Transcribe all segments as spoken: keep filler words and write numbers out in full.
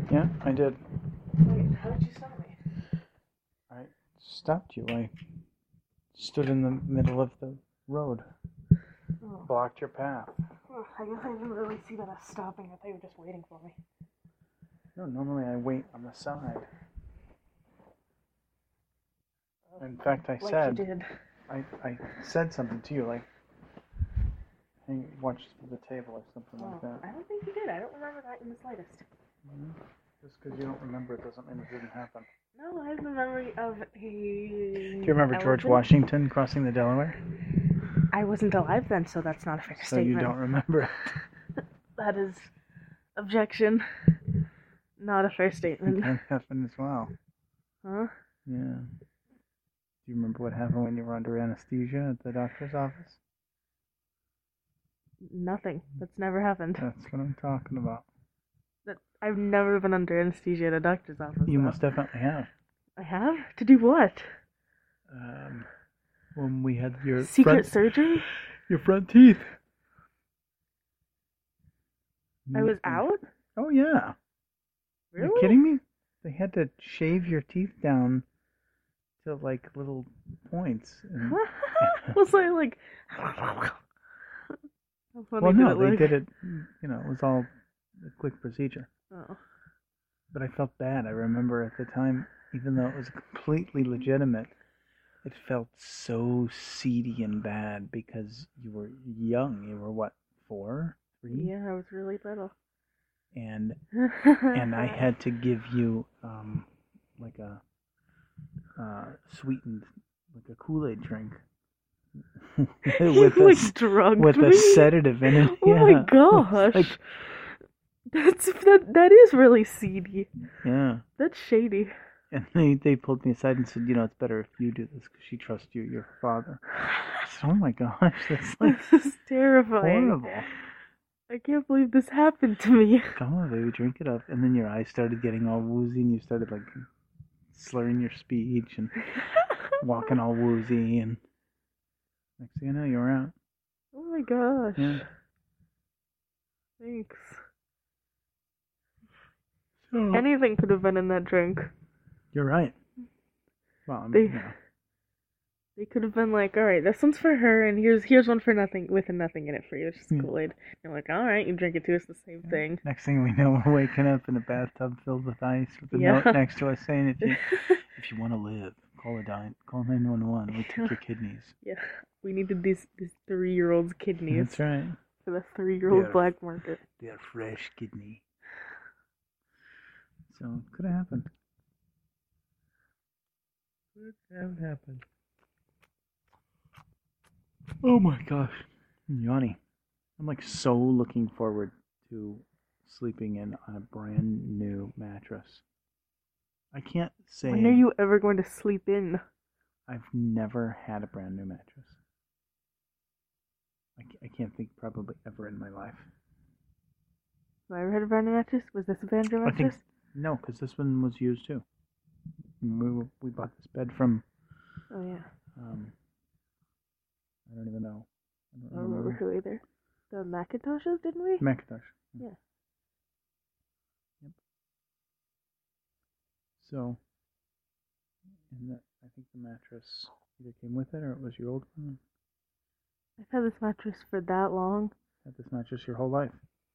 Yeah, I did. Wait, how did you stop me? I stopped you. I stood in the middle of the road. Oh. Blocked your path. Oh, I guess I didn't really see that as stopping. I thought you were just waiting for me. No, normally I wait on the side. In fact, I like said, you did. I, I said something to you, like, hey, watch the table or something Oh, like that. I don't think you did. I don't remember that in the slightest. Mm-hmm. Just because you don't remember it doesn't mean it didn't happen. No, I have the memory of a... Do you remember elephant? George Washington crossing the Delaware? I wasn't alive then, so that's not a fair so statement. So you don't remember it? That is... Objection. Not a fair statement. It can happen as well. Huh? Yeah. Do you remember what happened when you were under anesthesia at the doctor's office? Nothing. That's never happened. That's what I'm talking about. That I've never been under anesthesia at a doctor's office. You though. must definitely have. I have? To do what? Um, when we had your secret front, surgery? Your front teeth. I was out? Oh, yeah. Really? Are you kidding me? They had to shave your teeth down to, like, little points. And... was I, like... How funny well, no, did it they look? did it, you know, it was all a quick procedure. Oh. But I felt bad. I remember at the time, even though it was completely legitimate, it felt so seedy and bad because you were young. You were, what, four? Three? Yeah, I was really little. And and I had to give you um like a uh, sweetened, like a Kool-Aid drink. with you, a, like, drugged with me? a sedative in it. Oh yeah. my gosh. Like, That's that that is really seedy. Yeah. That's shady. And they, they pulled me aside and said, you know, it's better if you do this because she trusts you, your father. I said, oh my gosh, that's like this is terrifying. horrible. I can't believe this happened to me. Come on, baby, drink it up. And then your eyes started getting all woozy and you started like slurring your speech and walking all woozy. And next thing you know, you were out. Oh my gosh. Yeah. Thanks. So, anything could have been in that drink. You're right. Well, I mean, they, you know. They could have been like, all right, this one's for her, and here's here's one for nothing, with a nothing in it for you. It's just yeah. Kool-Aid. You're like, all right, you drink it too. It's the same yeah. thing. Next thing we know, we're waking up in a bathtub filled with ice with a yeah. note next to us saying, if you if you want to live, call a di- call nine one one. We took your kidneys. Yeah, we needed these these three year old's kidneys. That's right. For the three year old black market. They're fresh kidney. So it could have happened. Could have happened. Oh my gosh. Yanni. I'm like so looking forward to sleeping in on a brand new mattress. I can't say... When are you ever going to sleep in? I've never had a brand new mattress. I can't think probably ever in my life. Have I ever had a brand new mattress? Was this a brand new mattress? I think, no, because this one was used too. We were, we bought this bed from... Oh, yeah. Um, I don't even know. I don't, I don't remember who either. The Macintoshes, didn't we? Macintosh. Yeah. Yep. So, and that, I think the mattress either came with it or it was your old one. I've had this mattress for that long. Had this mattress your whole life.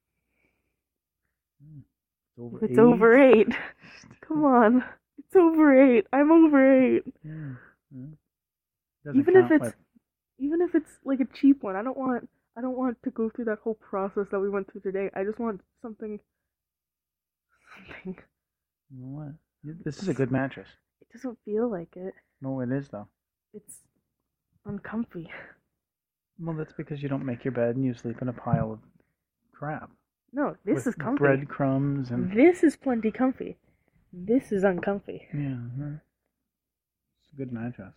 Mm. It's over if it's eight. over eight. Come on. It's over eight. I'm over eight. Yeah. Yeah. Even if it's like... even if it's like a cheap one, I don't want I don't want to go through that whole process that we went through today. I just want something something. You know what? This is a good mattress. It doesn't feel like it. No, it is though. It's uncomfy. Well, that's because you don't make your bed and you sleep in a pile of crap. No, this With is comfy. Breadcrumbs and... This is plenty comfy. This is uncomfy. Yeah. It's a good mattress.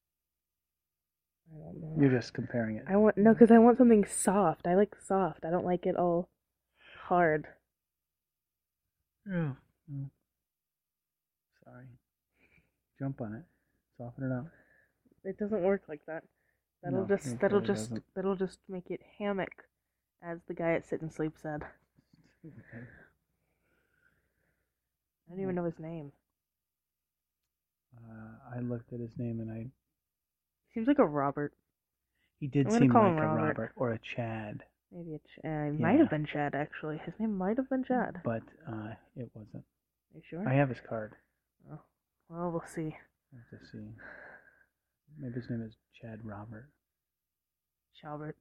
I don't know. You're just comparing it. I want... No, because I want something soft. I like soft. I don't like it all hard. Yeah. Oh. Sorry. Jump on it. Soften it up. It doesn't work like that. That'll No, just that'll really just doesn't. that'll just make it hammock, as the guy at Sit and Sleep said. Okay. don't even know his name. Uh, I looked at his name and I. Seems like a Robert. He did I'm gonna seem call like him a Robert. Robert or a Chad. Maybe a Ch- uh, it Yeah. might have been Chad, actually. His name might have been Chad. But uh, it wasn't. Are you sure? I have his card. Oh, well, we'll see. I have to see. Maybe his name is Chad Robert. Chalbert.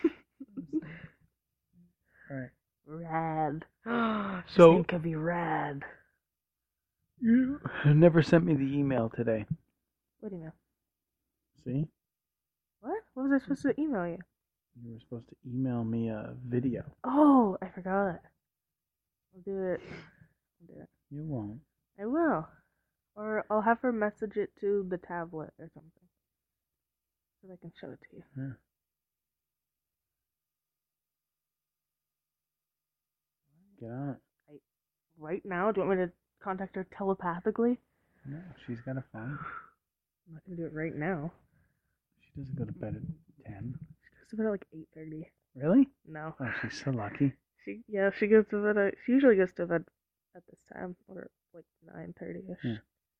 Alright. Rad. His So- name could be Rad. You never sent me the email today. What email? See? What? What was I supposed to email you? You were supposed to email me a video. Oh, I forgot. I'll do it. I'll do it. You won't. I will. Or I'll have her message it to the tablet or something. So I can show it to you. Yeah. Get on it. Right now? Do you want me to contact her telepathically? No, she's got a phone. I'm not going to do it right now. She doesn't go to bed at ten. She goes to bed at like eight thirty. Really? No. Oh, she's so lucky. She Yeah, she goes to bed at, she usually goes to bed at this time. Or like nine thirty-ish. Yeah.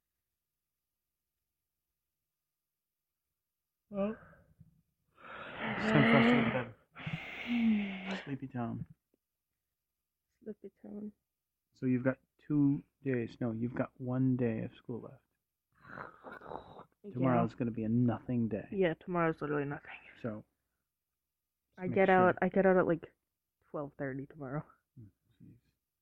Well, it's time for us to go to bed. Sleepy town. Sleepy town. So you've got two days. No, you've got one day of school left. Tomorrow's going to be a nothing day. Yeah, tomorrow's literally nothing. So I make get sure- out. I get out at like twelve thirty tomorrow. Hmm, jeez.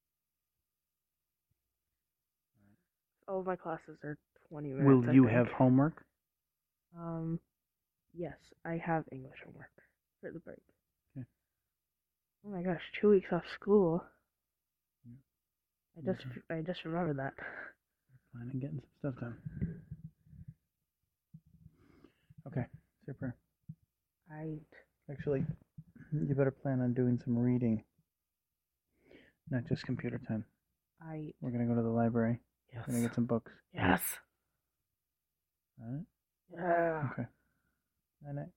All of my classes are twenty minutes. Will I you think. have homework? Um, yes, I have English homework for the break. Okay. Oh my gosh, two weeks off school. Yeah. I just Okay. I just remembered that. Plan on getting some stuff done. Okay, super. I Actually, you better plan on doing some reading. Not just computer time. I We're going to go to the library. yes We're going to get some books. yes Alright? yeah. Okay. Night night.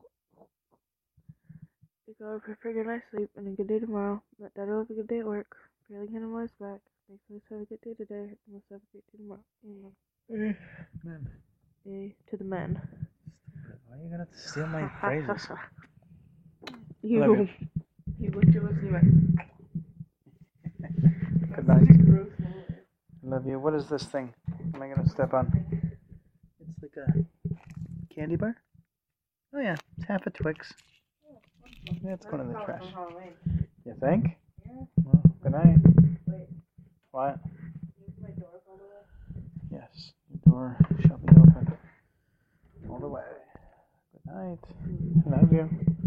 You go for a good night's sleep and a good day tomorrow. Let Dad have a good day at work. Barely getting my voice back. Thanks for have a good day today. And let's have a great day tomorrow. Amen. Man. Day to the men. Why are you going to steal my phrases? You. Love you. You looked at us and you went. Good night. I love you. What is this thing? Am I going to step on? It's like a candy bar? Oh yeah, it's half a Twix. Yeah, it's going in the trash. You think? Yeah. Well, good night. Wait. What? Is my door all the way? Yes, the door shall be open all the way. Good night. I love you.